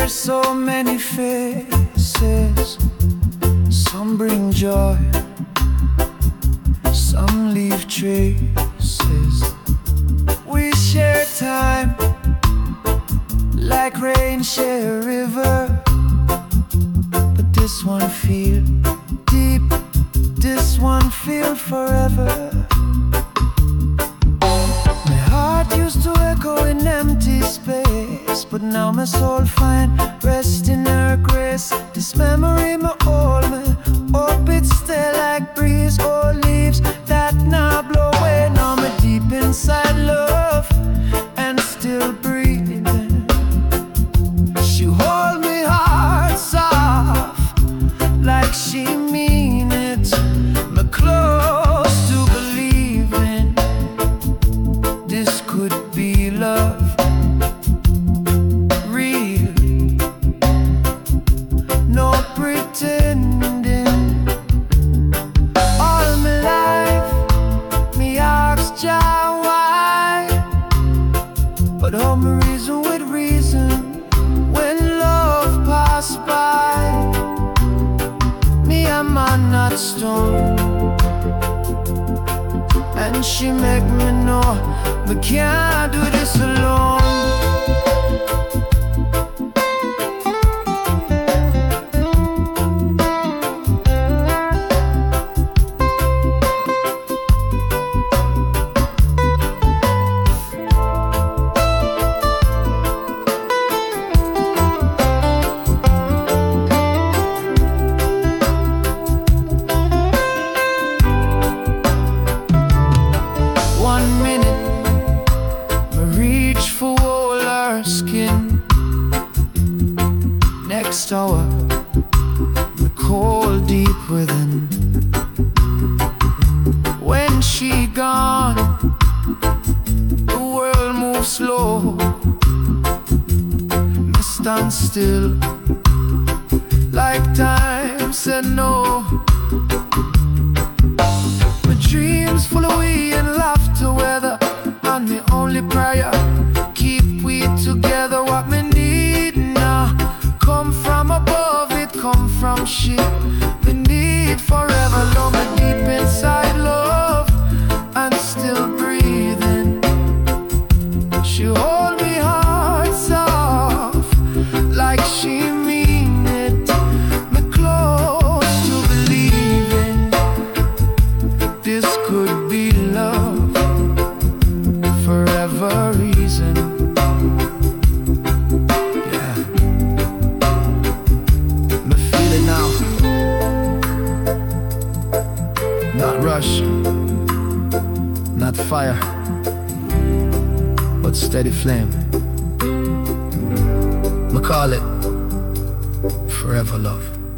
There's so many faces. Some bring joy, some leave traces. We share time like rain share a river, but this one feel deep, this one feel forever. My heart used to echo in empty space, but now my soul find rest in her grace. This memory me hold me, hope it stay like breeze or leaves that now blow away. Now me deep inside love and still breathing. She hold me heart soft like she mean it. Me close to believing this could be love. Real, no pretending. All my life me ask Jah why, but all my reason with reason. When love pass by, me a man not stone, and she make me know we can't do this alone. 1 minute, me reach for all her skin. Next hour, me cold deep within. When she gone, the world moves slow. Me stand still, like time said no. My dreams full of we and laughter weather, and the only prayer keep we together. What me need now come from above, it come from she. Me need forever love, me deep inside love and still breathing. She hold me heart soft like she mean it. Me close to believing this could be love, forever reason. Yeah, me feel it now. Not rush, not fire, but steady flame. Me call it forever love.